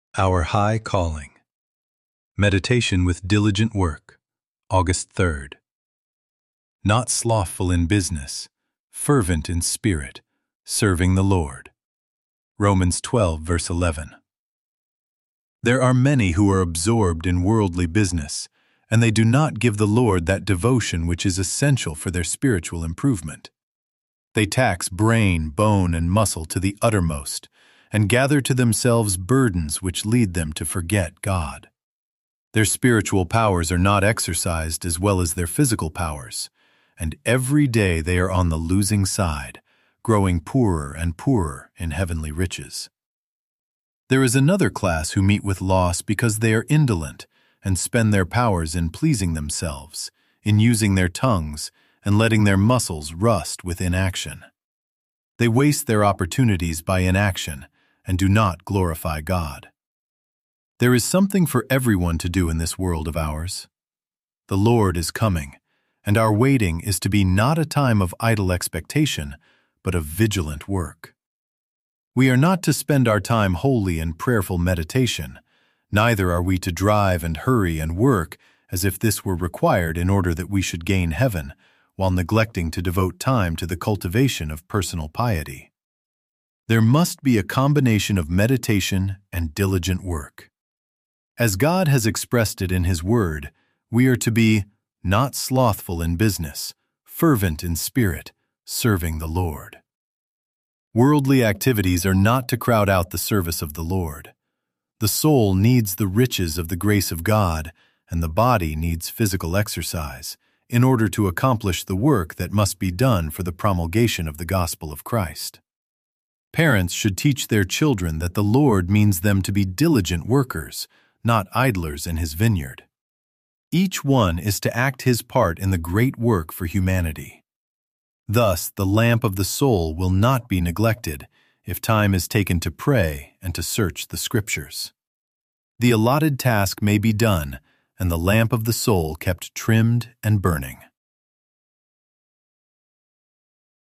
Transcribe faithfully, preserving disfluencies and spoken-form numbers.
Our High Calling. Meditation with Diligent Work, August third. Not slothful in business, fervent in spirit, serving the Lord. Romans twelve, verse eleven. There are many who are absorbed in worldly business, and they do not give the Lord that devotion which is essential for their spiritual improvement. They tax brain, bone, and muscle to the uttermost, and gather to themselves burdens which lead them to forget God. Their spiritual powers are not exercised as well as their physical powers, and every day they are on the losing side, growing poorer and poorer in heavenly riches. There is another class who meet with loss because they are indolent and spend their powers in pleasing themselves, in using their tongues, and letting their muscles rust with inaction. They waste their opportunities by inaction and do not glorify God. There is something for everyone to do in this world of ours. The Lord is coming, and our waiting is to be not a time of idle expectation, but of vigilant work. We are not to spend our time wholly in prayerful meditation, neither are we to drive and hurry and work as if this were required in order that we should gain heaven, while neglecting to devote time to the cultivation of personal piety. There must be a combination of meditation and diligent work. As God has expressed it in His Word, we are to be not slothful in business, fervent in spirit, serving the Lord. Worldly activities are not to crowd out the service of the Lord. The soul needs the riches of the grace of God, and the body needs physical exercise in order to accomplish the work that must be done for the promulgation of the gospel of Christ. Parents should teach their children that the Lord means them to be diligent workers, not idlers in His vineyard. Each one is to act his part in the great work for humanity. Thus, the lamp of the soul will not be neglected if time is taken to pray and to search the Scriptures. The allotted task may be done, and the lamp of the soul kept trimmed and burning.